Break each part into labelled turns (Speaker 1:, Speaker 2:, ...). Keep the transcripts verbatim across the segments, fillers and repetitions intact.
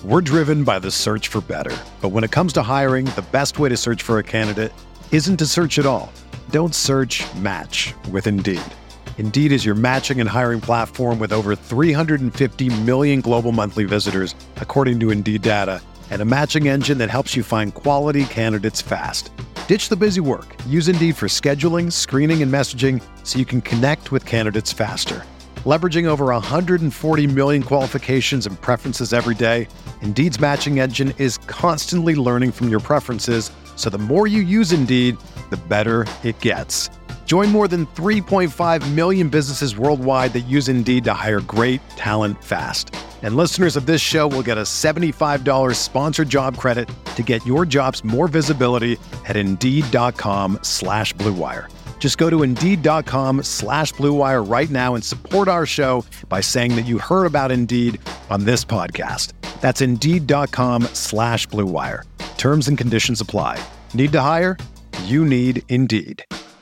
Speaker 1: We're driven by the search for better. But when it comes to hiring, the best way to search for a candidate isn't to search at all. Don't search, match with Indeed. Indeed is your matching and hiring platform with over three hundred fifty million global monthly visitors, according to Indeed data, and a matching engine that helps you find quality candidates fast. Ditch the busy work. Use Indeed for scheduling, screening, and messaging so you can connect with candidates faster. Leveraging over one hundred forty million qualifications and preferences every day, Indeed's matching engine is constantly learning from your preferences, so the more you use Indeed, the better it gets. Join more than three point five million businesses worldwide that use Indeed to hire great talent fast. And listeners of this show will get a seventy-five dollars sponsored job credit to get your jobs more visibility at Indeed.com slash Blue Wire. Just go to Indeed.com slash Blue Wire right now and support our show by saying that you heard about Indeed on this podcast. That's Indeed.com slash Blue Wire. Terms and conditions apply. Need to hire? You need Indeed.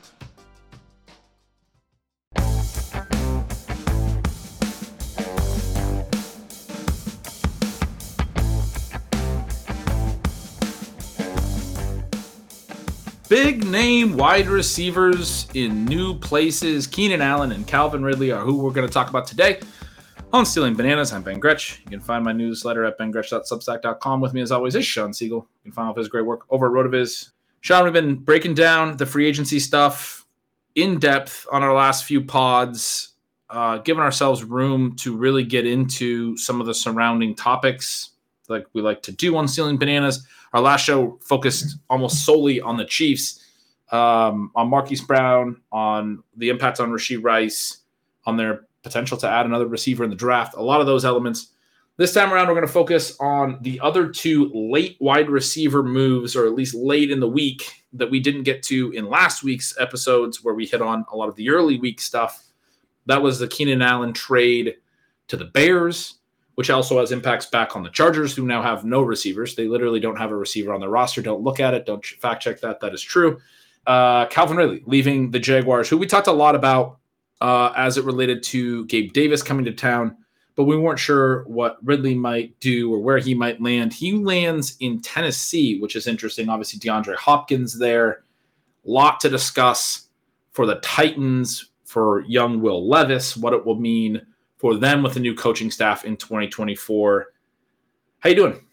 Speaker 2: Big name wide receivers in new places. Keenan Allen and Calvin Ridley are who we're going to talk about today on Stealing Bananas. I'm Ben Gretsch. You can find my newsletter at ben gretsch dot substack dot com. With me, as always, is Sean Siegel. You can find all of his great work over at RotoViz. Sean, we've been breaking down the free agency stuff in depth on our last few pods, uh, giving ourselves room to really get into some of the surrounding topics like we like to do on Stealing Bananas. Our last show focused almost solely on the Chiefs, um, on Marquise Brown, on the impact on Rashee Rice, on their potential to add another receiver in the draft. A lot of those elements. This time around, we're going to focus on the other two late wide receiver moves, or at least late in the week, that we didn't get to in last week's episodes where we hit on a lot of the early week stuff. That was the Keenan Allen trade to the Bears, which also has impacts back on the Chargers, who now have no receivers. They literally don't have a receiver on their roster. Don't look at it. Don't fact check that. That is true. Uh, Calvin Ridley leaving the Jaguars, who we talked a lot about uh, as it related to Gabe Davis coming to town, but we weren't sure what Ridley might do or where he might land. He lands in Tennessee, which is interesting. Obviously, DeAndre Hopkins there. A lot to discuss for the Titans, for young Will Levis, what it will mean for them with the new coaching staff in twenty twenty-four. How you doing?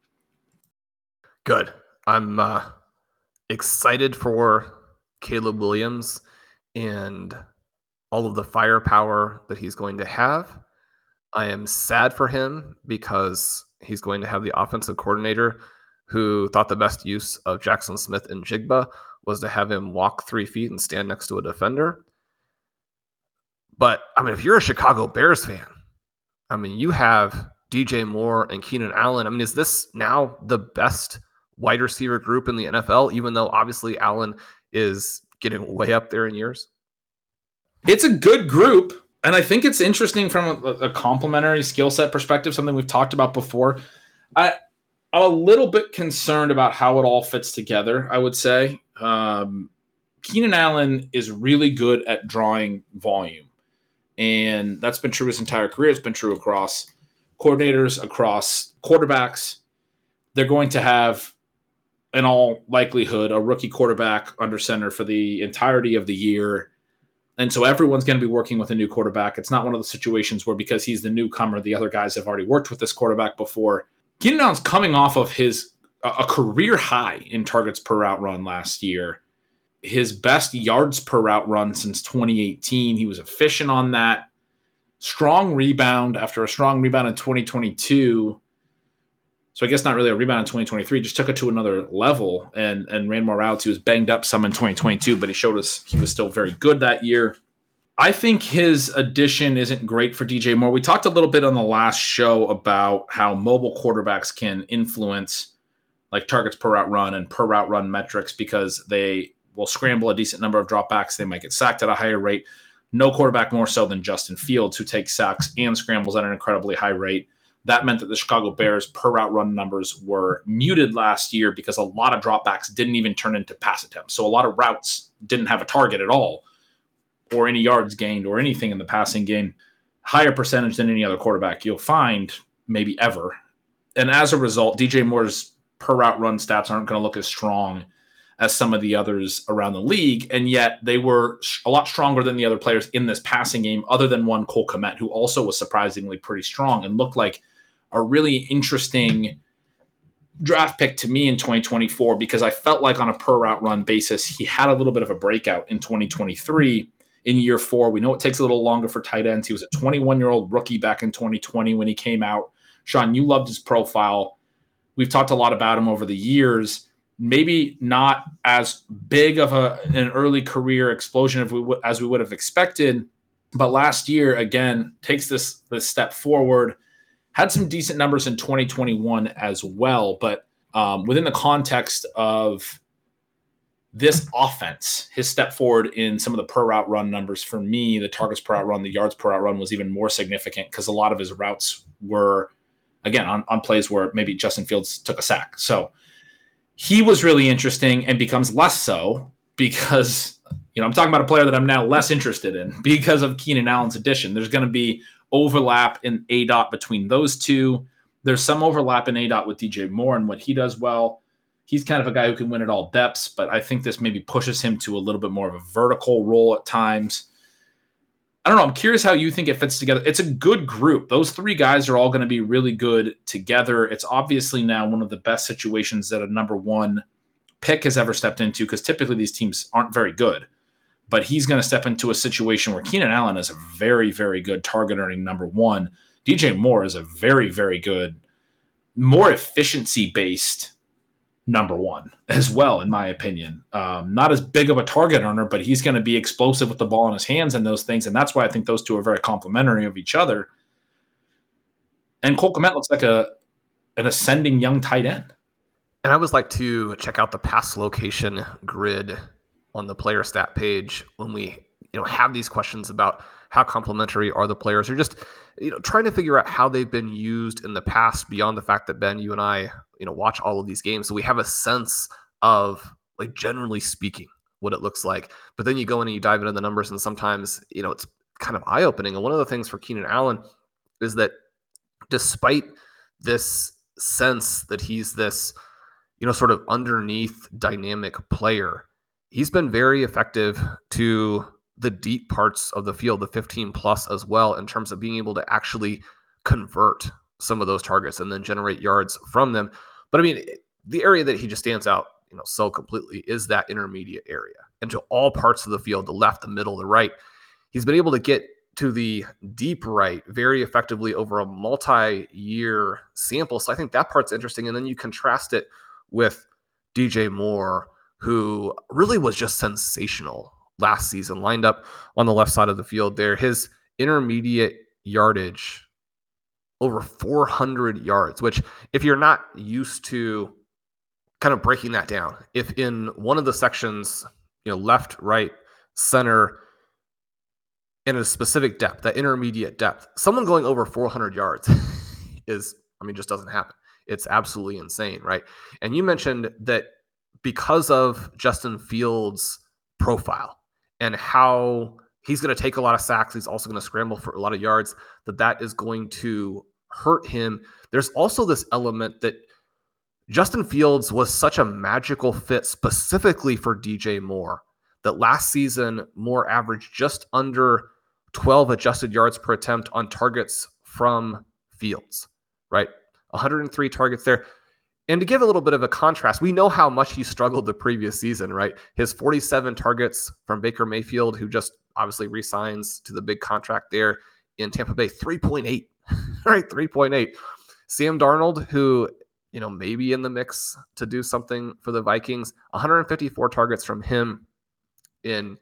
Speaker 3: Good. I'm uh, excited for Caleb Williams and all of the firepower that he's going to have. I am sad for him because he's going to have the offensive coordinator who thought the best use of Jackson Smith and Jigba was to have him walk three feet and stand next to a defender. But, I mean, if you're a Chicago Bears fan, I mean, you have D J Moore and Keenan Allen. I mean, is this now the best wide receiver group in the N F L, even though obviously Allen is getting way up there in years?
Speaker 2: It's a good group, and I think it's interesting from a, a complementary skill set perspective, something we've talked about before. I, I'm a little bit concerned about how it all fits together, I would say. Um, Keenan Allen is really good at drawing volume. And that's been true his entire career. It's been true across coordinators, across quarterbacks. They're going to have, in all likelihood, a rookie quarterback under center for the entirety of the year. And so everyone's going to be working with a new quarterback. It's not one of the situations where because he's the newcomer, the other guys have already worked with this quarterback before. Keenan Allen's coming off of his a career high in targets per route run last year. His best yards per route run since twenty eighteen. He was efficient on that. Strong rebound after a strong rebound in twenty twenty-two. So I guess not really a rebound in twenty twenty-three, just took it to another level and, and ran more routes. He was banged up some in twenty twenty-two, but he showed us he was still very good that year. I think his addition isn't great for D J Moore. We talked a little bit on the last show about how mobile quarterbacks can influence like targets per route run and per route run metrics because they will scramble a decent number of dropbacks. They might get sacked at a higher rate. No quarterback more so than Justin Fields, who takes sacks and scrambles at an incredibly high rate. That meant that the Chicago Bears per route run numbers were muted last year because a lot of dropbacks didn't even turn into pass attempts. So a lot of routes didn't have a target at all or any yards gained or anything in the passing game. Higher percentage than any other quarterback you'll find maybe ever and as a result, D J Moore's per route run stats aren't going to look as strong as some of the others around the league. And yet they were a lot stronger than the other players in this passing game, other than one Cole Kmet, who also was surprisingly pretty strong and looked like a really interesting draft pick to me in twenty twenty-four, because I felt like on a per route run basis, he had a little bit of a breakout in twenty twenty-three. In year four, we know it takes a little longer for tight ends. He was a twenty-one-year-old rookie back in twenty twenty when he came out. Sean, you loved his profile. We've talked a lot about him over the years. Maybe not as big of a, an early career explosion as we, w- as we would have expected, but last year, again, takes this, this step forward. Had some decent numbers in twenty twenty-one as well, but um, within the context of this offense, his step forward in some of the per route run numbers, for me, the targets per route run, the yards per route run was even more significant because a lot of his routes were, again, on, on plays where maybe Justin Fields took a sack. So he was really interesting and becomes less so because, you know, I'm talking about a player that I'm now less interested in because of Keenan Allen's addition. There's going to be overlap in A DOT between those two. There's some overlap in A DOT with D J Moore and what he does well. He's kind of a guy who can win at all depths, but I think this maybe pushes him to a little bit more of a vertical role at times. I don't know. I'm curious how you think it fits together. It's a good group. Those three guys are all going to be really good together. It's obviously now one of the best situations that a number one pick has ever stepped into, because typically these teams aren't very good. But he's going to step into a situation where Keenan Allen is a very, very good target earning number one. D J Moore is a very, very good, more efficiency-based number one as well, in my opinion. Um, not as big of a target earner, but he's going to be explosive with the ball in his hands and those things. And that's why I think those two are very complementary of each other. And Cole Kmet looks like a an ascending young tight end.
Speaker 3: And I always like to check out the pass location grid on the player stat page when we, you know, have these questions about how complementary are the players, or just, you know, trying to figure out how they've been used in the past beyond the fact that, Ben, you and I, you know, watch all of these games. So we have a sense of, like, generally speaking, what it looks like. But then you go in and you dive into the numbers, and sometimes, you know, it's kind of eye-opening. And one of the things for Keenan Allen is that despite this sense that he's this, you know, sort of underneath dynamic player, he's been very effective to the deep parts of the field, the fifteen plus as well, in terms of being able to actually convert some of those targets and then generate yards from them. But I mean, the area that he just stands out, you know, so completely is that intermediate area, and to all parts of the field, the left, the middle, the right. He's been able to get to the deep right very effectively over a multi-year sample. So I think that part's interesting. And then you contrast it with D J Moore, who really was just sensational last season, lined up on the left side of the field there. His intermediate yardage, over four hundred yards, which, if you're not used to kind of breaking that down, if in one of the sections, you know, left, right, center, in a specific depth, that intermediate depth, someone going over four hundred yards is, I mean, just doesn't happen. It's absolutely insane, right? And you mentioned that because of Justin Fields' profile and how he's going to take a lot of sacks, he's also going to scramble for a lot of yards, that that is going to hurt him. There's also this element that Justin Fields was such a magical fit specifically for D J Moore, that last season Moore averaged just under twelve adjusted yards per attempt on targets from Fields, right? one hundred three targets there. And to give a little bit of a contrast, we know how much he struggled the previous season, right? His forty-seven targets from Baker Mayfield, who just obviously re-signs to the big contract there in Tampa Bay, three point eight, right? three point eight. Sam Darnold, who, you know, maybe in the mix to do something for the Vikings, one hundred fifty-four targets from him in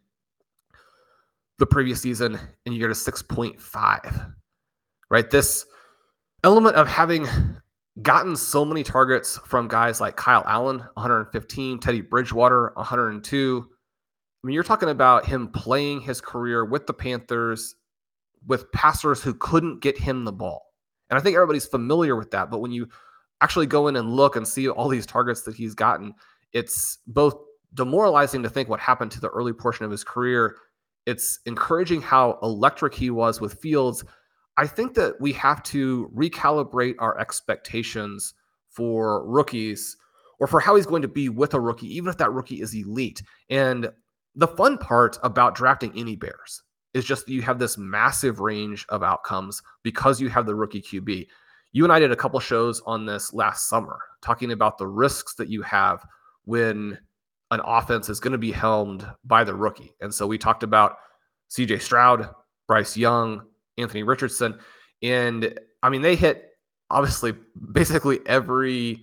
Speaker 3: the previous season, and you get a six point five, right? This element of having gotten so many targets from guys like Kyle Allen, one hundred fifteen, Teddy Bridgewater, one hundred two. I mean, you're talking about him playing his career with the Panthers with passers who couldn't get him the ball. And I think everybody's familiar with that. But when you actually go in and look and see all these targets that he's gotten, it's both demoralizing to think what happened to the early portion of his career. It's encouraging how electric he was with Fields. I think that we have to recalibrate our expectations for rookies or for how he's going to be with a rookie, even if that rookie is elite. And the fun part about drafting any Bears is just that you have this massive range of outcomes because you have the rookie Q B. You and I did a couple shows on this last summer, talking about the risks that you have when an offense is going to be helmed by the rookie. And so we talked about C J Stroud, Bryce Young, Anthony Richardson. And I mean, they hit obviously basically every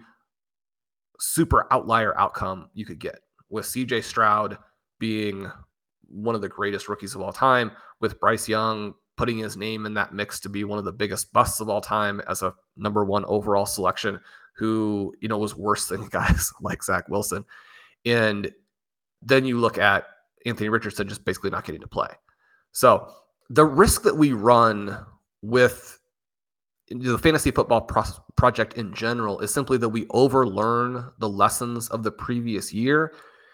Speaker 3: super outlier outcome you could get, with C J Stroud being one of the greatest rookies of all time, with Bryce Young putting his name in that mix to be one of the biggest busts of all time as a number one overall selection, who, you know, was worse than guys like Zach Wilson. And then you look at Anthony Richardson just basically not getting to play. So the risk that we run with the fantasy football pro- project in general is simply that we overlearn the lessons of the previous year.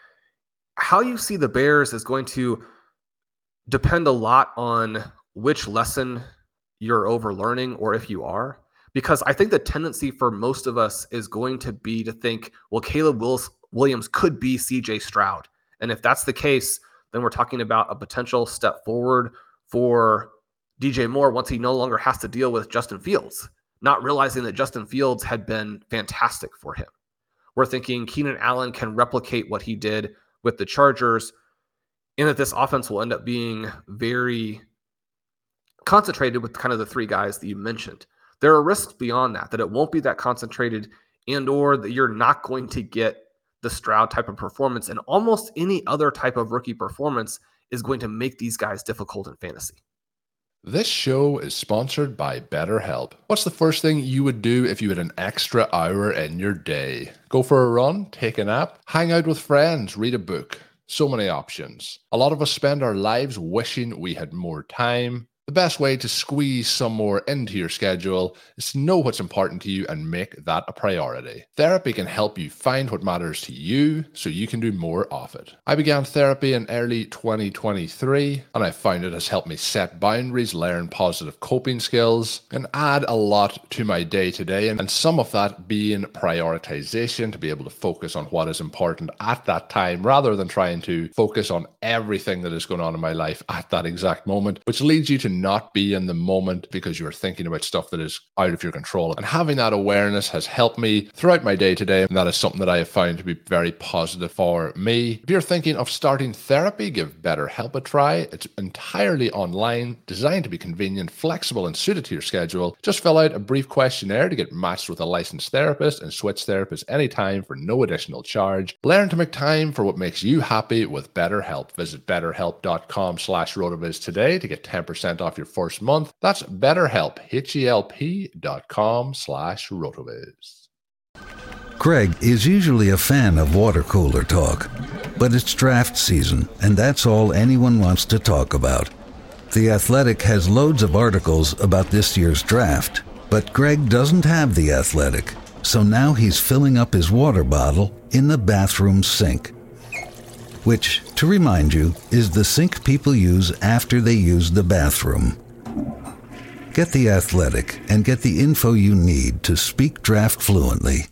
Speaker 3: How you see the Bears is going to depend a lot on which lesson you're overlearning, or if you are, because I think the tendency for most of us is going to be to think, well, Caleb Wills- Williams could be C J Stroud. And if that's the case, then we're talking about a potential step forward for D J Moore once he no longer has to deal with Justin Fields, not realizing that Justin Fields had been fantastic for him. We're thinking Keenan Allen can replicate what he did with the Chargers, and that this offense will end up being very concentrated with kind of the three guys that you mentioned. There are risks beyond that, that it won't be that concentrated, and or that you're not going to get the Stroud type of performance, and almost any other type of rookie performance is going to make these guys difficult in fantasy.
Speaker 4: This show is sponsored by BetterHelp. What's the first thing you would do if you had an extra hour in your day? Go for a run, take a nap, hang out with friends, read a book. So many options. A lot of us spend our lives wishing we had more time. The best way to squeeze some more into your schedule is to know what's important to you and make that a priority. Therapy can help you find what matters to you so you can do more of it. I began therapy in early twenty twenty-three, and I found it has helped me set boundaries, learn positive coping skills, and add a lot to my day-to-day, and some of that being prioritization, to be able to focus on what is important at that time rather than trying to focus on everything that is going on in my life at that exact moment, which leads you to not be in the moment because you're thinking about stuff that is out of your control. And having that awareness has helped me throughout my day to day, and that is something that I have found to be very positive for me. If you're thinking of starting therapy, give BetterHelp a try. It's entirely online, designed to be convenient, flexible, and suited to your schedule. Just fill out a brief questionnaire to get matched with a licensed therapist and switch therapists anytime for no additional charge. Learn to make time for what makes you happy with BetterHelp. Visit betterhelp.com slash rotoviz today to get ten percent off your first month. That's BetterHelp, H-E-L-P dot com slash rotoviz.
Speaker 5: Greg is usually a fan of water cooler talk, but it's draft season, and that's all anyone wants to talk about. The Athletic has loads of articles about this year's draft, but Greg doesn't have The Athletic, so now he's filling up his water bottle in the bathroom sink. Which, to remind you, is the sink people use after they use the bathroom. Get The Athletic and get the info you need to speak draft fluently.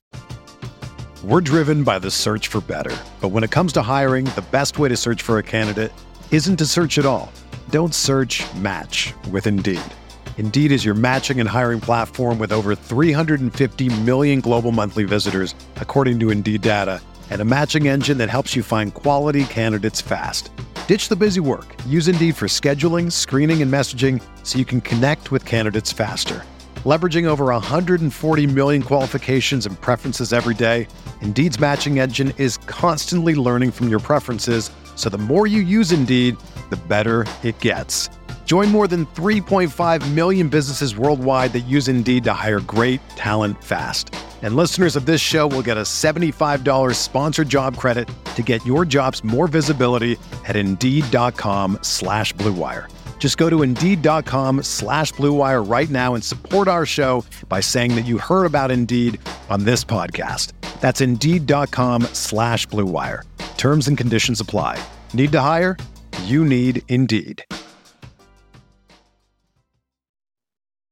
Speaker 1: We're driven by the search for better. But when it comes to hiring, the best way to search for a candidate isn't to search at all. Don't search, match with Indeed. Indeed is your matching and hiring platform with over three hundred fifty million global monthly visitors, according to Indeed data, and a matching engine that helps you find quality candidates fast. Ditch the busy work. Use Indeed for scheduling, screening, and messaging so you can connect with candidates faster. Leveraging over one hundred forty million qualifications and preferences every day, Indeed's matching engine is constantly learning from your preferences, so the more you use Indeed, the better it gets. Join more than three point five million businesses worldwide that use Indeed to hire great talent fast. And listeners of this show will get a seventy-five dollars sponsored job credit to get your jobs more visibility at Indeed.com slash Blue Wire. Just go to Indeed.com slash Blue Wire right now and support our show by saying that you heard about Indeed on this podcast. That's Indeed.com slash Blue Wire. Terms and conditions apply. Need to hire? You need Indeed.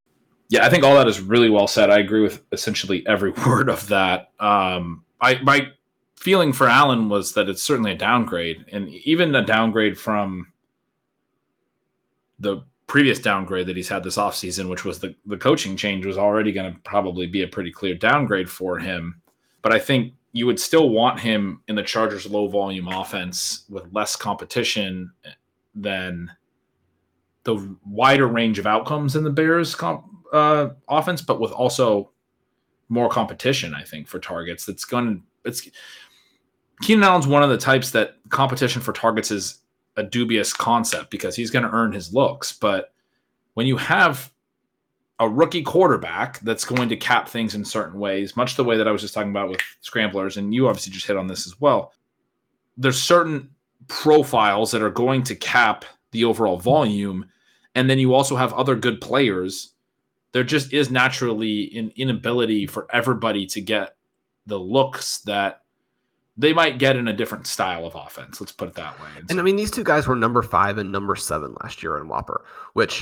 Speaker 2: Yeah, I think all that is really well said. I agree with essentially every word of that. Um, I, my feeling for Allen was that it's certainly a downgrade, and even a downgrade from the previous downgrade that he's had this offseason, which was the, the coaching change, was already going to probably be a pretty clear downgrade for him. But I think you would still want him in the Chargers' low-volume offense with less competition than the wider range of outcomes in the Bears' comp, uh, offense, but with also more competition, I think, for targets. That's going to – it's Keenan Allen's one of the types that competition for targets is a dubious concept because he's going to earn his looks. But when you have a rookie quarterback that's going to cap things in certain ways, much the way that I was just talking about with scramblers, and you obviously just hit on this as well, there's certain profiles that are going to cap the overall volume, and then you also have other good players. There just is naturally an inability for everybody to get the looks that they might get in a different style of offense. Let's put it that way.
Speaker 3: And, and I mean, these two guys were number five and number seven last year in Whopper, which,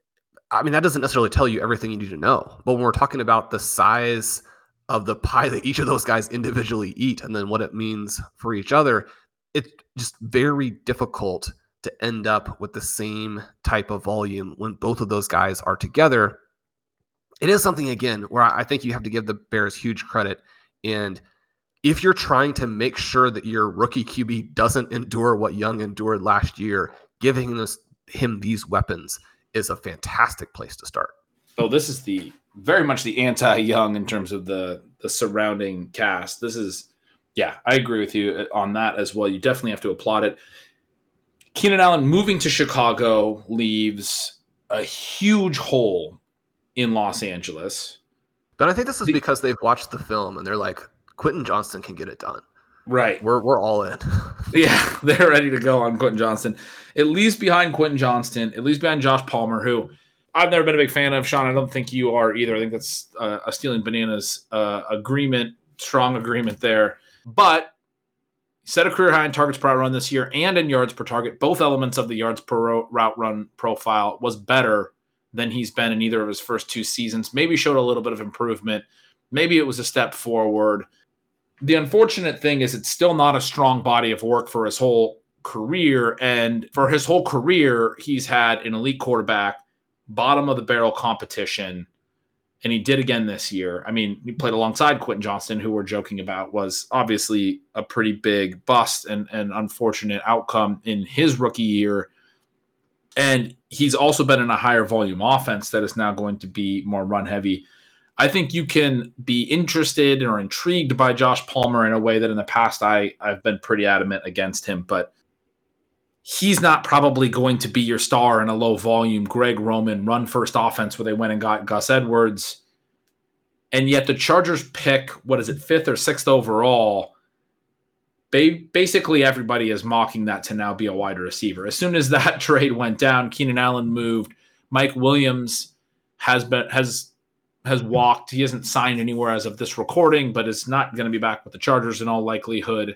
Speaker 3: I mean, that doesn't necessarily tell you everything you need to know. But when we're talking about the size of the pie that each of those guys individually eat and then what it means for each other, it's just very difficult to end up with the same type of volume when both of those guys are together. It is something, again, where I think you have to give the Bears huge credit. And if you're trying to make sure that your rookie Q B doesn't endure what Young endured last year, giving this, him these weapons is a fantastic place to start.
Speaker 2: Oh, this is the very much the anti-Young in terms of the, the surrounding cast. This is, yeah, I agree with you on that as well. You definitely have to applaud it. Keenan Allen moving to Chicago leaves a huge hole in Los Angeles.
Speaker 3: But I think this is because they've watched the film and they're like, Quentin Johnston can get it done.
Speaker 2: Right.
Speaker 3: We're we're all in.
Speaker 2: Yeah, they're ready to go on Quentin Johnston. It leaves behind Quentin Johnston. It leaves behind Josh Palmer, who I've never been a big fan of. Sean, I don't think you are either. I think that's uh, a stealing bananas uh, agreement, strong agreement there. But set a career high in targets per route run this year and in yards per target. Both elements of the yards per route run profile was better than he's been in either of his first two seasons. Maybe showed a little bit of improvement. Maybe it was a step forward. The unfortunate thing is it's still not a strong body of work for his whole career. And for his whole career, he's had an elite quarterback, bottom of the barrel competition. And he did again this year. I mean, he played alongside Quentin Johnston, who we're joking about was obviously a pretty big bust and an unfortunate outcome in his rookie year. And he's also been in a higher volume offense that is now going to be more run heavy. I think you can be interested or intrigued by Josh Palmer in a way that in the past I, I've been pretty adamant against him, but he's not probably going to be your star in a low volume Greg Roman run first offense where they went and got Gus Edwards. And yet the Chargers pick, what is it, fifth or sixth overall. Ba- basically everybody is mocking that to now be a wide receiver. As soon as that trade went down, Keenan Allen moved. Mike Williams has been, has, has walked. He hasn't signed anywhere as of this recording, but is not going to be back with the Chargers in all likelihood.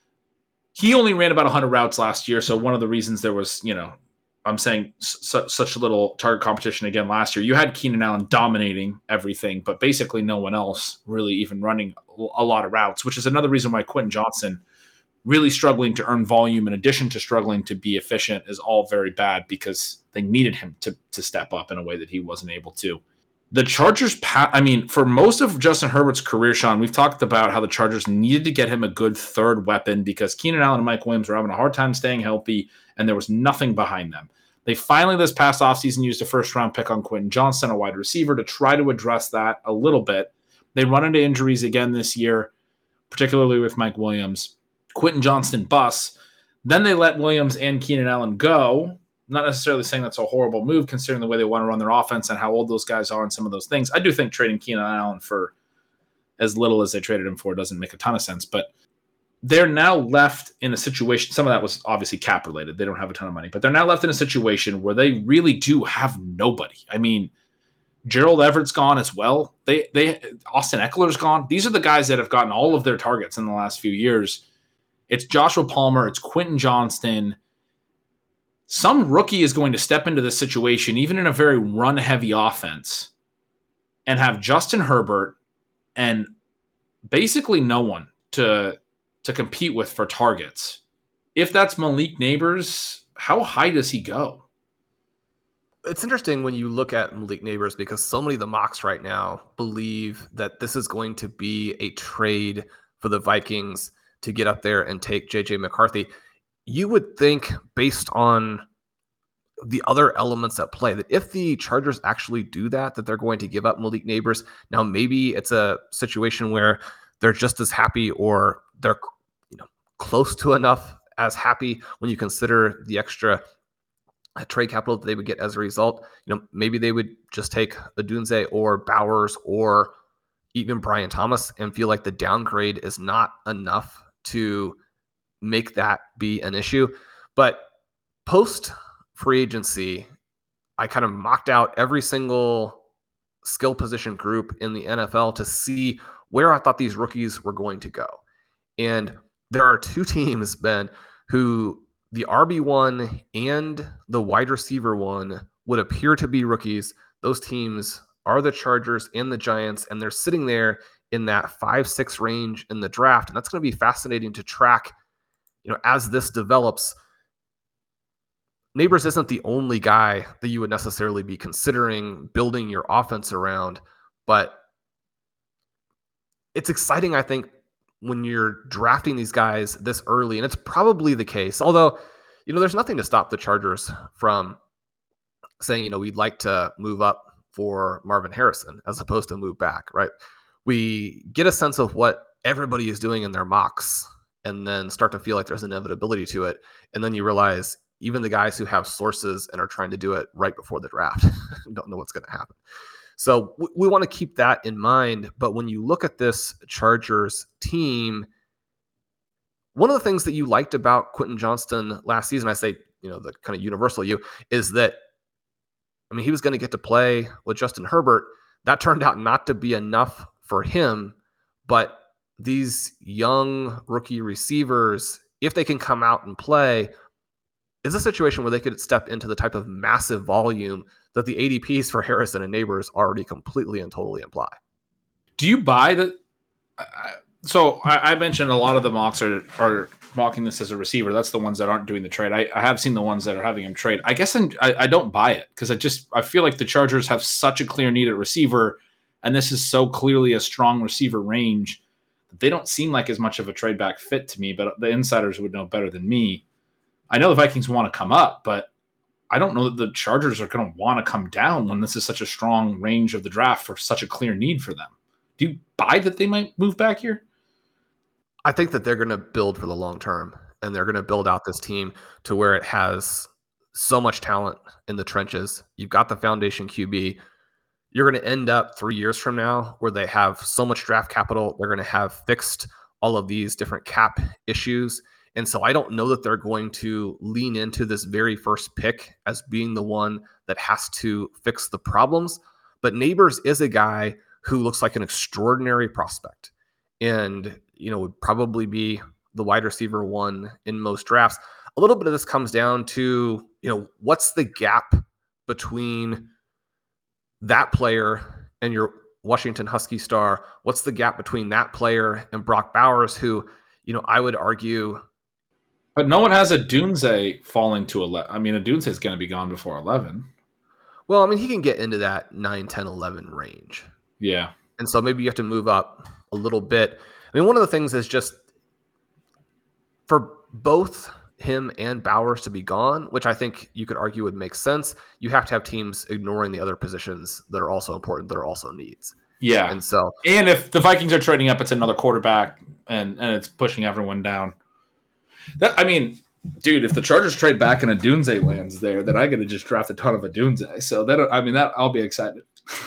Speaker 2: He only ran about one hundred routes last year, so one of the reasons there was, you know, I'm saying su- such little target competition again last year. You had Keenan Allen dominating everything, but basically no one else really even running a lot of routes, which is another reason why Quentin Johnston really struggling to earn volume in addition to struggling to be efficient is all very bad because they needed him to, to step up in a way that he wasn't able to. The Chargers, I mean, for most of Justin Herbert's career, Sean, we've talked about how the Chargers needed to get him a good third weapon because Keenan Allen and Mike Williams were having a hard time staying healthy, and there was nothing behind them. They finally, this past offseason, used a first-round pick on Quentin Johnston, a wide receiver, to try to address that a little bit. They run into injuries again this year, particularly with Mike Williams. Quentin Johnston busts. Then they let Williams and Keenan Allen go. Not necessarily saying that's a horrible move considering the way they want to run their offense and how old those guys are and some of those things. I do think trading Keenan Allen for as little as they traded him for doesn't make a ton of sense, but they're now left in a situation. Some of that was obviously cap related. They don't have a ton of money, but they're now left in a situation where they really do have nobody. I mean, Gerald Everett's gone as well. They, they, Austin Eckler's gone. These are the guys that have gotten all of their targets in the last few years. It's Joshua Palmer. It's Quentin Johnston. Some rookie is going to step into this situation, even in a very run-heavy offense, and have Justin Herbert and basically no one to to compete with for targets. If that's Malik Neighbors, how high does he go?
Speaker 3: It's interesting when you look at Malik Neighbors because so many of the mocks right now believe that this is going to be a trade for the Vikings to get up there and take J J McCarthy. You would think, based on the other elements at play, that if the Chargers actually do that, that they're going to give up Malik Neighbors. Now, maybe it's a situation where they're just as happy, or they're, you know, close to enough as happy when you consider the extra trade capital that they would get as a result. You know, maybe they would just take Odunze or Bowers or even Brian Thomas and feel like the downgrade is not enough to make that be an issue. But post free agency, I kind of mocked out every single skill position group in the N F L to see where I thought these rookies were going to go. And there are two teams, Ben, who the R B one and the wide receiver one would appear to be rookies. Those teams are the Chargers and the Giants, and they're sitting there in that five six range in the draft. And that's going to be fascinating to track, you know, as this develops. Neighbors isn't the only guy that you would necessarily be considering building your offense around, but it's exciting, I think, when you're drafting these guys this early, and it's probably the case. Although, you know, there's nothing to stop the Chargers from saying, you know, we'd like to move up for Marvin Harrison as opposed to move back, right? We get a sense of what everybody is doing in their mocks and then start to feel like there's inevitability to it. And then you realize even the guys who have sources and are trying to do it right before the draft don't know what's going to happen. So we, we want to keep that in mind. But when you look at this Chargers team, one of the things that you liked about Quentin Johnston last season, I say, you know, the kind of universal you, is that, I mean, he was going to get to play with Justin Herbert. That turned out not to be enough for him. But these young rookie receivers, if they can come out and play, is a situation where they could step into the type of massive volume that the A D Ps for Harrison and Neighbors already completely and totally imply.
Speaker 2: Do you buy that? Uh, so I, I mentioned a lot of the mocks are, are mocking this as a receiver. That's the ones that aren't doing the trade. I, I have seen the ones that are having him trade. I guess I'm, I, I don't buy it because I just I feel like the Chargers have such a clear need at receiver, and this is so clearly a strong receiver range that they don't seem like as much of a trade back fit to me. But the insiders would know better than me. I know the Vikings want to come up, but I don't know that the Chargers are going to want to come down when this is such a strong range of the draft for such a clear need for them. Do you buy that they might move back here?
Speaker 3: I think that they're going to build for the long term, and they're going to build out this team to where it has so much talent in the trenches. You've got the foundation Q B. You're going to end up three years from now where they have so much draft capital. They're going to have fixed all of these different cap issues. And so I don't know that they're going to lean into this very first pick as being the one that has to fix the problems. But Neighbors is a guy who looks like an extraordinary prospect and, you know, would probably be the wide receiver one in most drafts. A little bit of this comes down to, you know, what's the gap between that player and your Washington Husky star? What's the gap between that player and Brock Bowers, who, you know, I would argue.
Speaker 2: But no one has a Dunze falling to eleven. I mean, a Dunze is going to be gone before eleven.
Speaker 3: Well, I mean, he can get into that nine, ten, eleven range.
Speaker 2: Yeah.
Speaker 3: And so maybe you have to move up a little bit. I mean, one of the things is just for both him and Bowers to be gone, which I think you could argue would make sense. You have to have teams ignoring the other positions that are also important, that are also needs.
Speaker 2: Yeah.
Speaker 3: And so,
Speaker 2: and if the Vikings are trading up, it's another quarterback and, and it's pushing everyone down. That, I mean, dude, if the Chargers trade back and a Dunze lands there, then I got to just draft a ton of a Dunze. So that, I mean, that I'll be excited.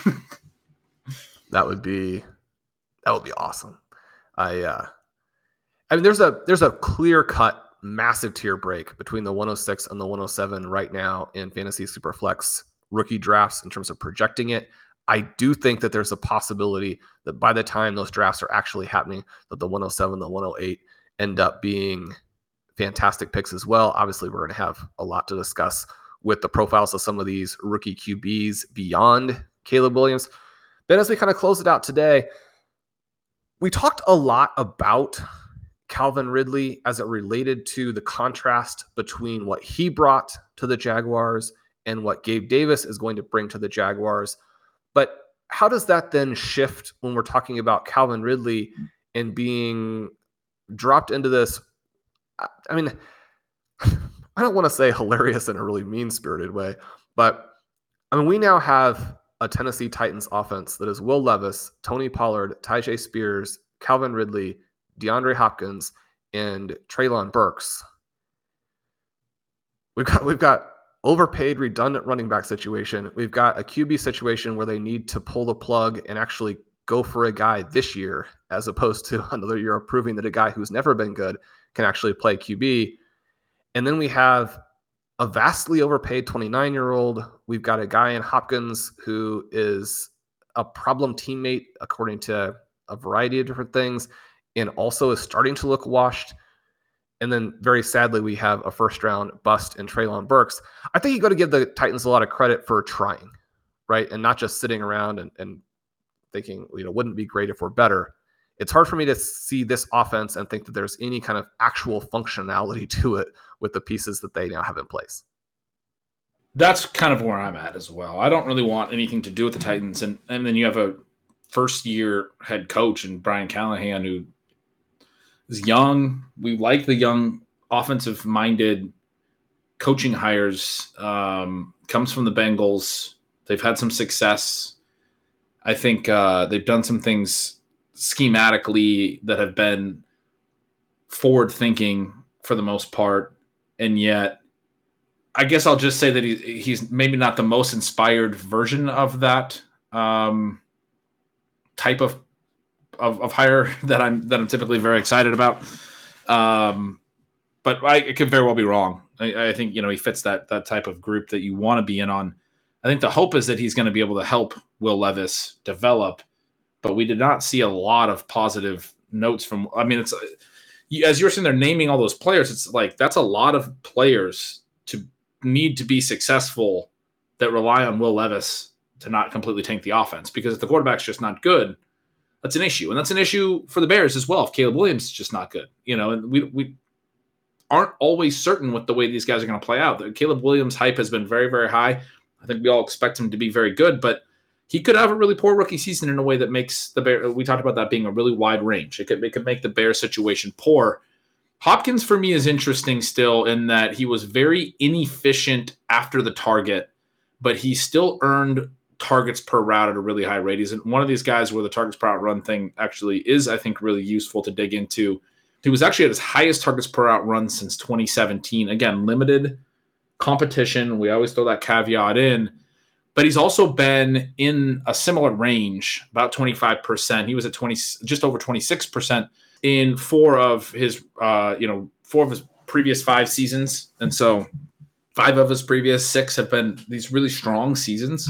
Speaker 3: that would be, that would be awesome. I, uh, I mean, there's a, there's a clear cut massive tier break between the one oh six and the one oh seven right now in Fantasy Superflex rookie drafts in terms of projecting it. I do think that there's a possibility that by the time those drafts are actually happening, that the one oh seven, the one oh eight end up being fantastic picks as well. Obviously, we're going to have a lot to discuss with the profiles of some of these rookie Q Bs beyond Caleb Williams. Ben, as we kind of close it out today, we talked a lot about Calvin Ridley as it related to the contrast between what he brought to the Jaguars and what Gabe Davis is going to bring to the Jaguars. But how does that then shift when we're talking about Calvin Ridley and being dropped into this? I mean, I don't want to say hilarious in a really mean-spirited way, but I mean, we now have a Tennessee Titans offense that is Will Levis, Tony Pollard, Tyjae Spears, Calvin Ridley, DeAndre Hopkins, and Treylon Burks. We've got we've got overpaid, redundant running back situation. We've got a Q B situation where they need to pull the plug and actually go for a guy this year, as opposed to another year of proving that a guy who's never been good can actually play Q B. And then we have a vastly overpaid twenty-nine-year-old. We've got a guy in Hopkins who is a problem teammate, according to a variety of different things, and also is starting to look washed. And then very sadly, we have a first-round bust in Treylon Burks. I think you got to give the Titans a lot of credit for trying, right? And not just sitting around and, and thinking, you know, wouldn't it be great if we're better. It's hard for me to see this offense and think that there's any kind of actual functionality to it with the pieces that they now have in place.
Speaker 2: That's kind of where I'm at as well. I don't really want anything to do with the Titans. And, and then you have a first-year head coach in Brian Callahan who is young. We like the young offensive-minded coaching hires. Um, comes from the Bengals. They've had some success. I think uh, they've done some things schematically that have been forward-thinking for the most part. And yet, I guess I'll just say that he, he's maybe not the most inspired version of that um, type of, of of hire that I'm that I'm typically very excited about. Um, but I it could very well be wrong. I, I think you know he fits that that type of group that you want to be in on. I think the hope is that he's going to be able to help Will Levis develop, but we did not see a lot of positive notes from. I mean, it's as you're sitting there naming all those players, it's like that's a lot of players to need to be successful that rely on Will Levis to not completely tank the offense, because if the quarterback's just not good, that's an issue. And that's an issue for the Bears as well. If Caleb Williams is just not good, you know, and we, we aren't always certain with the way these guys are going to play out. The Caleb Williams hype has been very, very high. I think we all expect him to be very good, but he could have a really poor rookie season in a way that makes the Bears, we talked about that being a really wide range. It could, it could make the Bears situation poor. Hopkins for me is interesting still in that he was very inefficient after the target, but he still earned targets per route at a really high rate. He's one of these guys where the targets per route run thing actually is, I think, really useful to dig into. He was actually at his highest targets per route run since twenty seventeen. Again, limited competition. We always throw that caveat in, but he's also been in a similar range, about twenty-five percent. He was at twenty, just over twenty-six percent in four of his, uh, you know, four of his previous five seasons. And so five of his previous six have been these really strong seasons.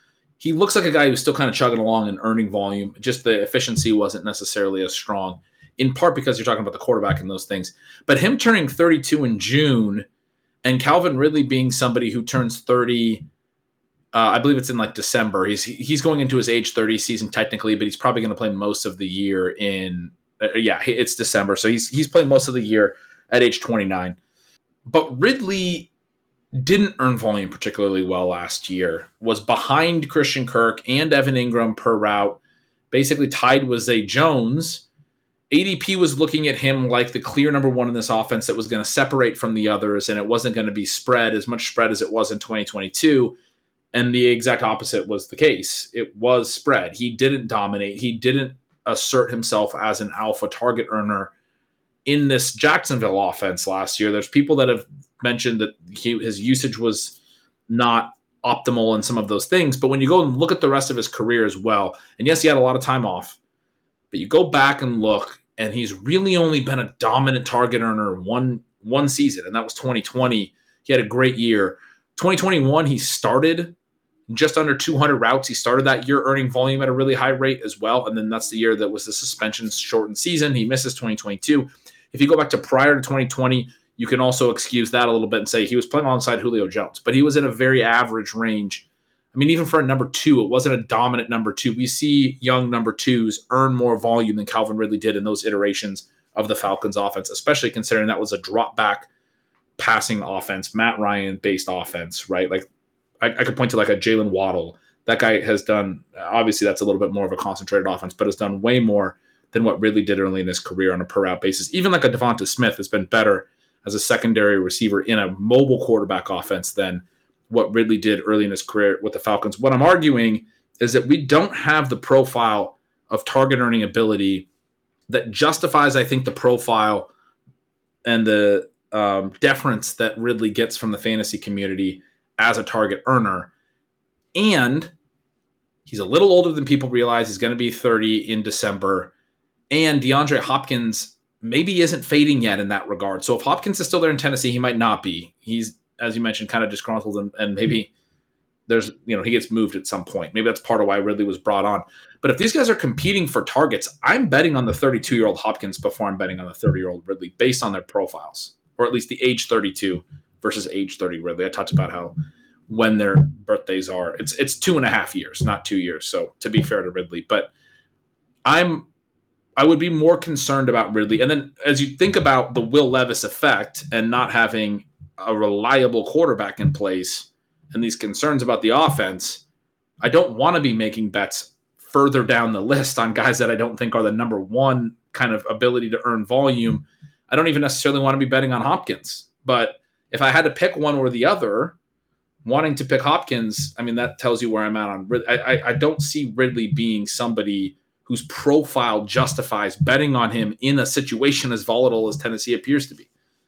Speaker 2: He looks like a guy who's still kind of chugging along and earning volume. Just the efficiency wasn't necessarily as strong, in part because you're talking about the quarterback and those things. But him turning thirty-two in June and Calvin Ridley being somebody who turns thirty, uh, I believe it's in like December. He's he's going into his age thirty season technically, but he's probably going to play most of the year in uh, yeah, it's December. So he's he's playing most of the year at age twenty-nine. But Ridley didn't earn volume particularly well last year, was behind Christian Kirk and Evan Ingram per route, basically tied with Zay Jones. A D P was looking at him like the clear number one in this offense that was going to separate from the others, and it wasn't going to be spread as much spread as it was in twenty twenty-two. And the exact opposite was the case. It was spread. He didn't dominate. He didn't assert himself as an alpha target earner in this Jacksonville offense last year. There's people that have mentioned that he, his usage was not optimal in some of those things. But when you go and look at the rest of his career as well, and yes, he had a lot of time off, but you go back and look, and he's really only been a dominant target earner one, one season, and that was twenty twenty. He had a great year. twenty twenty-one, he started just under two hundred routes. He started that year earning volume at a really high rate as well, and then that's the year that was the suspension-shortened season. He misses twenty twenty-two. If you go back to prior to twenty twenty, you can also excuse that a little bit and say he was playing alongside Julio Jones, but he was in a very average range I mean, even for a number two, it wasn't a dominant number two. We see young number twos earn more volume than Calvin Ridley did in those iterations of the Falcons offense, especially considering that was a drop back passing offense, Matt Ryan based offense, right? Like I, I could point to like a Jalen Waddle. That guy has done, obviously that's a little bit more of a concentrated offense, but has done way more than what Ridley did early in his career on a per route basis. Even like a Devonta Smith has been better as a secondary receiver in a mobile quarterback offense than what Ridley did early in his career with the Falcons. What I'm arguing is that we don't have the profile of target earning ability that justifies, I think, the profile and the um, deference that Ridley gets from the fantasy community as a target earner. And he's a little older than people realize. He's going to be thirty in December. And DeAndre Hopkins maybe isn't fading yet in that regard. So if Hopkins is still there in Tennessee, he might not be. He's, as you mentioned, kind of disgruntled, and, and maybe there's, you know, he gets moved at some point. Maybe that's part of why Ridley was brought on. But if these guys are competing for targets, I'm betting on the thirty-two-year-old Hopkins before I'm betting on the thirty-year-old Ridley based on their profiles, or at least the age thirty-two versus age thirty Ridley. I talked about how when their birthdays are, it's it's two and a half years, not two years. So to be fair to Ridley, but I'm I would be more concerned about Ridley. And then as you think about the Will Levis effect and not having a reliable quarterback in place and these concerns about the offense, I don't want to be making bets further down the list on guys that I don't think are the number one kind of ability to earn volume. I don't even necessarily want to be betting on Hopkins. But if I had to pick one or the other, wanting to pick Hopkins, I mean, that tells you where I'm at on Ridley. I, I, I don't see Ridley being somebody whose profile justifies betting on him in a situation as volatile as Tennessee appears to be.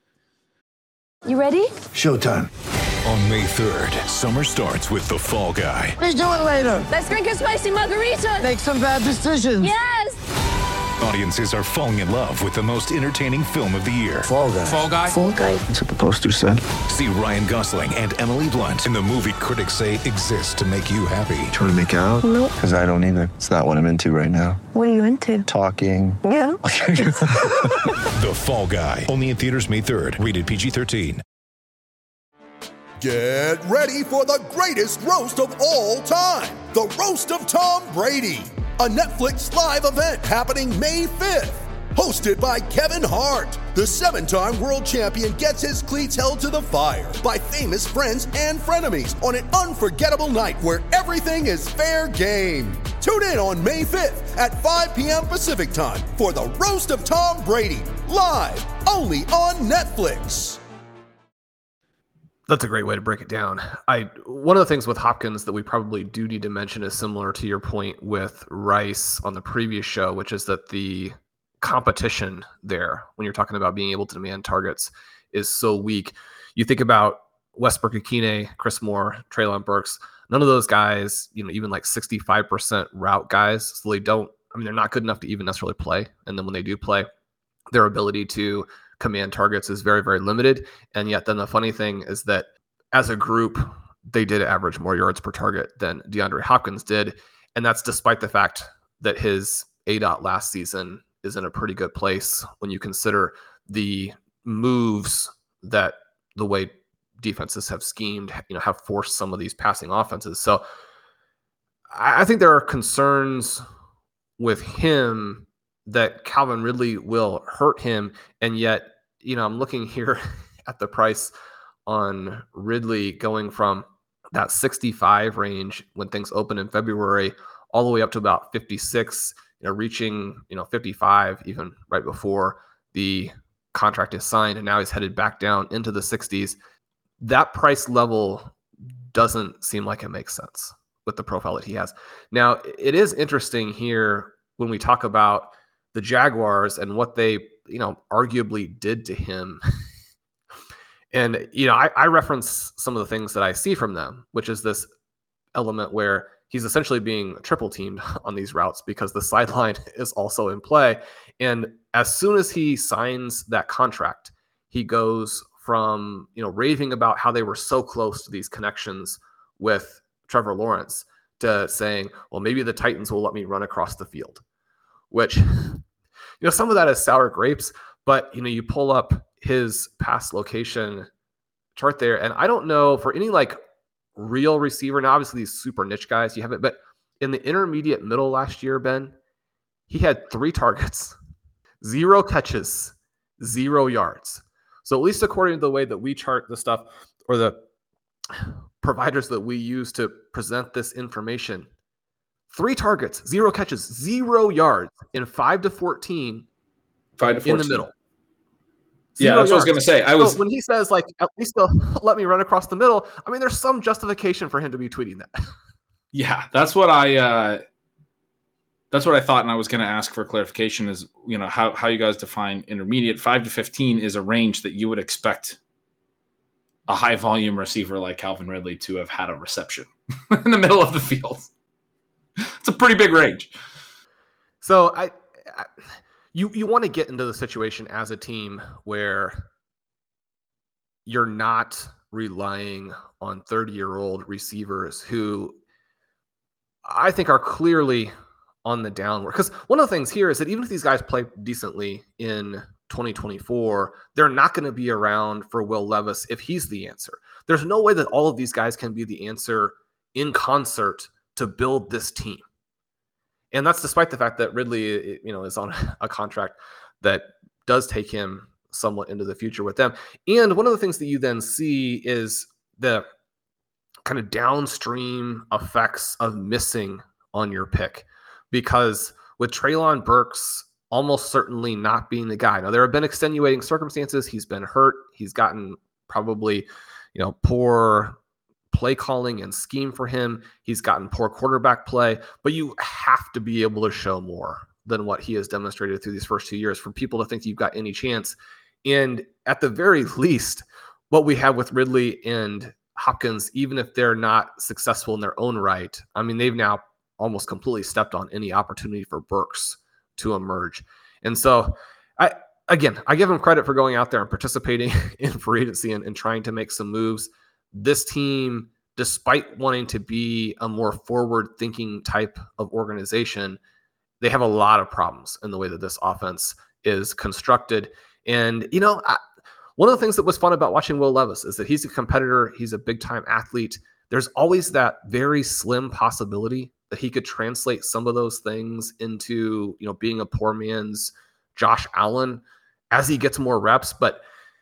Speaker 6: You ready?
Speaker 7: Showtime.
Speaker 8: On May third, summer starts with The Fall Guy.
Speaker 7: Let's do it later.
Speaker 6: Let's drink a spicy margarita.
Speaker 7: Make some bad decisions.
Speaker 6: Yes!
Speaker 8: Audiences are falling in love with the most entertaining film of the year.
Speaker 7: Fall Guy.
Speaker 8: Fall Guy?
Speaker 7: Fall Guy. That's what the poster said.
Speaker 8: See Ryan Gosling and Emily Blunt in the movie critics say exists to make you happy.
Speaker 9: Trying to make it out?
Speaker 6: Nope.
Speaker 9: Because I don't either. It's not what I'm into right now.
Speaker 6: What are you into?
Speaker 9: Talking.
Speaker 6: Yeah.
Speaker 8: The Fall Guy. Only in theaters May third. Rated P G thirteen.
Speaker 10: Get ready for the greatest roast of all time. The Roast of Tom Brady. A Netflix live event happening May fifth. Hosted by Kevin Hart. The seven-time world champion gets his cleats held to the fire by famous friends and frenemies on an unforgettable night where everything is fair game. Tune in on May fifth at five p.m. Pacific time for the Roast of Tom Brady. Live only on Netflix.
Speaker 3: That's a great way to break it down. I one of the things with Hopkins that we probably do need to mention is similar to your point with Rice on the previous show, which is that the competition there, when you're talking about being able to demand targets, is so weak. You think about Westbrook-Ikhine, Chris Moore, Treylon Burks, none of those guys, you know, even like sixty-five percent route guys, so they don't, I mean, they're not good enough to even necessarily play. And then when they do play, their ability to command targets is very, very limited. And yet then the funny thing is that as a group, they did average more yards per target than DeAndre Hopkins did. And that's despite the fact that his A DOT last season is in a pretty good place when you consider the moves that the way defenses have schemed, you know, have forced some of these passing offenses. So I think there are concerns with him that Calvin Ridley will hurt him. And yet, you know, I'm looking here at the price on Ridley going from that sixty-five range when things open in February all the way up to about fifty-six, you know, reaching, you know, fifty-five even right before the contract is signed. And now he's headed back down into the sixties. That price level doesn't seem like it makes sense with the profile that he has. Now, it is interesting here when we talk about the Jaguars and what they, you know, arguably did to him. And, you know, I, I reference some of the things that I see from them, which is this element where he's essentially being triple teamed on these routes because the sideline is also in play. And as soon as he signs that contract, he goes from, you know, raving about how they were so close to these connections with Trevor Lawrence to saying, well, maybe the Titans will let me run across the field, which, you know, some of that is sour grapes, but, you know, you pull up his pass location chart there, and I don't know for any like real receiver. Now, obviously, these super niche guys, you have it. But in the intermediate middle last year, Ben, he had three targets, zero catches, zero yards. So at least according to the way that we chart the stuff or the providers that we use to present this information, three targets, zero catches, zero yards in five to fourteen,
Speaker 2: five to fourteen
Speaker 3: in the middle.
Speaker 2: Zero yeah, that's yards. What I was going to say. I was
Speaker 3: so when he says like, at least they'll let me run across the middle. I mean, there's some justification for him to be tweeting that.
Speaker 2: Yeah, that's what I. Uh, that's what I thought, and I was going to ask for clarification. Is you know how how you guys define intermediate? Five to fifteen is a range that you would expect a high volume receiver like Calvin Ridley to have had a reception in the middle of the field. It's a pretty big range.
Speaker 3: So I, I you you want to get into the situation as a team where you're not relying on thirty-year-old receivers who I think are clearly on the downward. Because one of the things here is that even if these guys play decently in twenty twenty-four, they're not going to be around for Will Levis if he's the answer. There's no way that all of these guys can be the answer in concert to build this team. And that's despite the fact that Ridley, you know, is on a contract that does take him somewhat into the future with them. And one of the things that you then see is the kind of downstream effects of missing on your pick. Because with Treylon Burks almost certainly not being the guy. Now, there have been extenuating circumstances. He's been hurt. He's gotten probably, you know, poor play calling and scheme for him. He's gotten poor quarterback play, but you have to be able to show more than what he has demonstrated through these first two years for people to think you've got any chance. And at the very least, what we have with Ridley and Hopkins, even if they're not successful in their own right, I mean, they've now almost completely stepped on any opportunity for Burks to emerge. And so I, again, I give him credit for going out there and participating in free agency and, and trying to make some moves. This team, despite wanting to be a more forward-thinking type of organization, they have a lot of problems in the way that this offense is constructed. And, you know, I, one of the things that was fun about watching Will Levis is that he's a competitor. He's a big-time athlete. There's always that very slim possibility that he could translate some of those things into, you know, being a poor man's Josh Allen as he gets more reps. But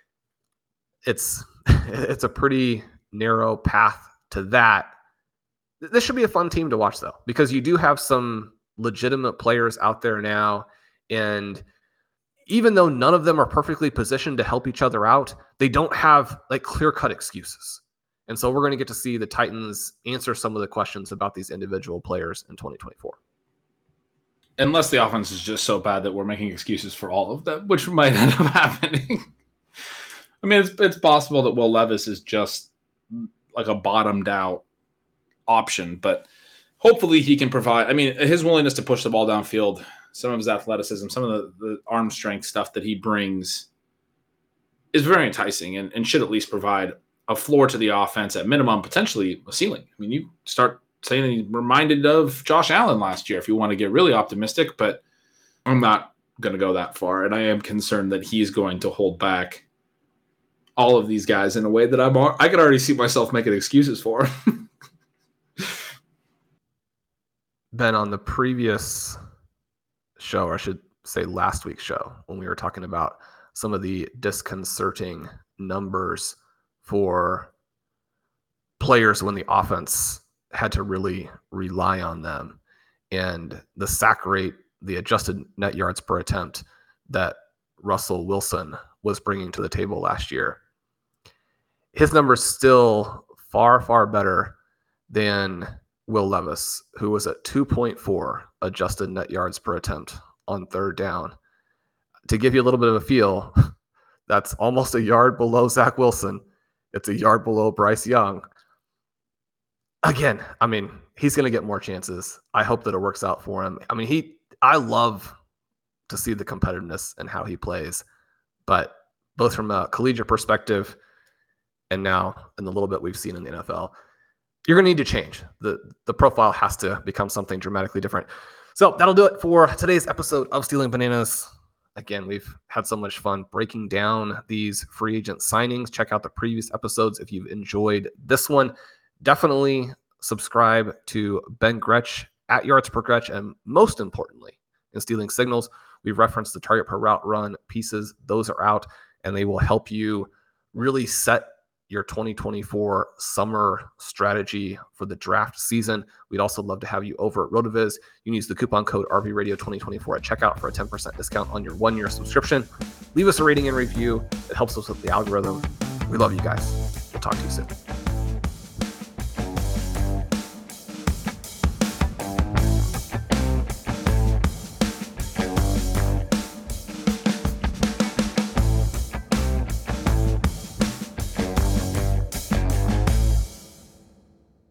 Speaker 3: it's it's a pretty narrow path to that. This should be a fun team to watch, though, because you do have some legitimate players out there now. And even though none of them are perfectly positioned to help each other out, they don't have like clear-cut excuses. And so we're going to get to see the Titans answer some of the questions about these individual players in twenty twenty-four.
Speaker 2: Unless the offense is just so bad that we're making excuses for all of them, which might end up happening. I mean, it's it's possible that Will Levis is just like a bottomed out option, but hopefully he can provide, I mean, his willingness to push the ball downfield, some of his athleticism, some of the, the arm strength stuff that he brings is very enticing and, and should at least provide a floor to the offense, at minimum, potentially a ceiling. I mean, you start saying he's reminded of Josh Allen last year if you want to get really optimistic, but I'm not going to go that far. And I am concerned that he's going to hold back all of these guys in a way that I'm, I could already see myself making excuses for.
Speaker 3: Ben, on the previous show, or I should say last week's show, when we were talking about some of the disconcerting numbers for players when the offense had to really rely on them, and the sack rate, the adjusted net yards per attempt that Russell Wilson was bringing to the table last year, his number's still far, far better than Will Levis, who was at two point four adjusted net yards per attempt on third down. To give you a little bit of a feel, that's almost a yard below Zach Wilson. It's a yard below Bryce Young. Again, I mean, he's going to get more chances. I hope that it works out for him. I mean, he, I love to see the competitiveness and how he plays, but both from a collegiate perspective and now in the little bit we've seen in the N F L, you're going to need to change. The, the profile has to become something dramatically different. So that'll do it for today's episode of Stealing Bananas. Again, we've had so much fun breaking down these free agent signings. Check out the previous episodes if you've enjoyed this one. definitely subscribe to Ben Gretsch at Yards Per Gretsch, and most importantly, in Stealing Signals, we've referenced the target per route run pieces. Those are out, and they will help you really set your twenty twenty-four summer strategy for the draft season. We'd also love to have you over at RotoViz. You can use the coupon code R V Radio twenty twenty-four at checkout for a ten percent discount on your one-year subscription. Leave us a rating and review. It helps us with the algorithm. We love you guys. We'll talk to you soon.